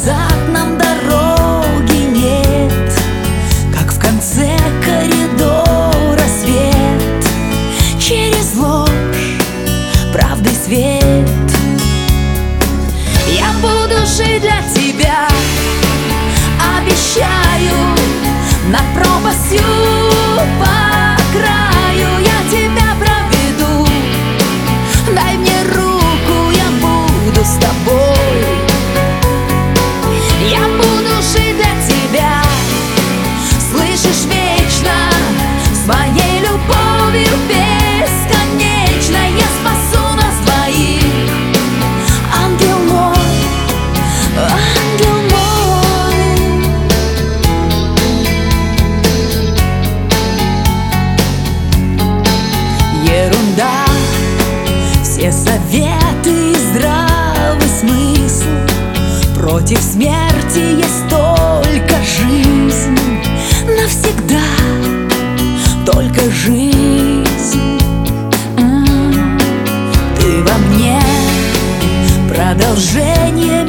назад нам дороги нет, как в конце коридора свет. Через ложь правды свет. Я буду жить для тебя, обещаю, над пропастью по краю я тебя проведу. Дай мне руку, я буду с тобой. Я буду жить для тебя, слышишь, вечно, своей любовью бесконечной. Я спасу нас двоих, ангел мой, ангел мой. Ерунда, все советы и здравый смысл. Против смерти есть только жизнь, навсегда только жизнь. Ты во мне продолжение